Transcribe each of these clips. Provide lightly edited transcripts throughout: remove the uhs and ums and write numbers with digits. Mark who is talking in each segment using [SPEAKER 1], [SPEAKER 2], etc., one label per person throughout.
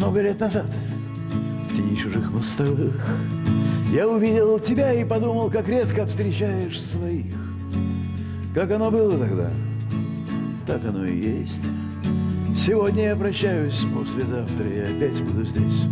[SPEAKER 1] Много лет назад, в тени чужих мостовых, я увидел тебя и подумал, как редко встречаешь своих. Как оно было тогда, так оно и есть. Сегодня я прощаюсь, послезавтра я опять буду здесь.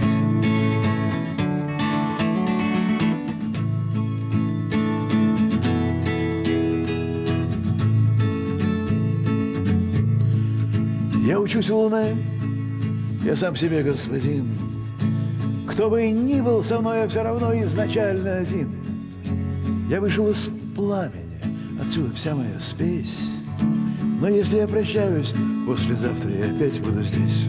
[SPEAKER 1] Я учусь у луны, я сам себе господин. Кто бы ни был со мной, я все равно изначально один. Я вышел из пламени, отсюда вся моя спесь. Но если я прощаюсь, послезавтра я опять буду здесь.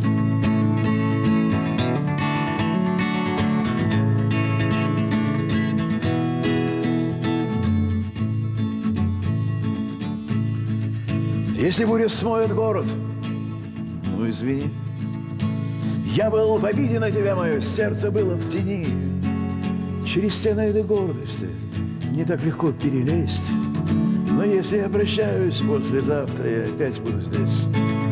[SPEAKER 1] Если буря смоет город, ну извини. Я был в обиде на тебя, мое сердце было в тени. Через стены этой гордости не так легко перелезть. Но если я прощаюсь, послезавтра я опять буду здесь.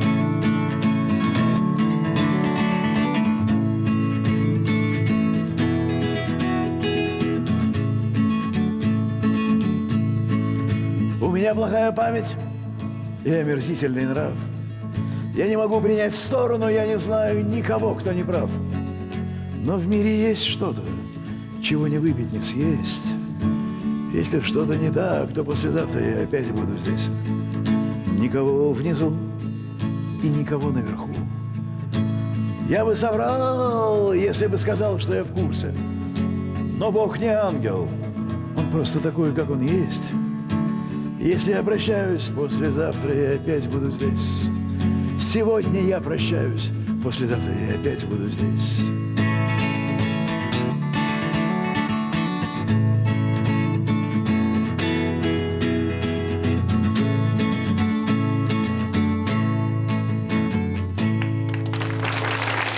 [SPEAKER 1] У меня плохая память и омерзительный нрав. Я не могу принять сторону, я не знаю никого, кто не прав. Но в мире есть что-то, чего не выпить, не съесть. Если что-то не так, то послезавтра я опять буду здесь. Никого внизу и никого наверху. Я бы соврал, если бы сказал, что я в курсе. Но Бог не ангел, Он просто такой, как Он есть. Если я прощаюсь, послезавтра я опять буду здесь. Сегодня я прощаюсь, послезавтра я опять буду здесь.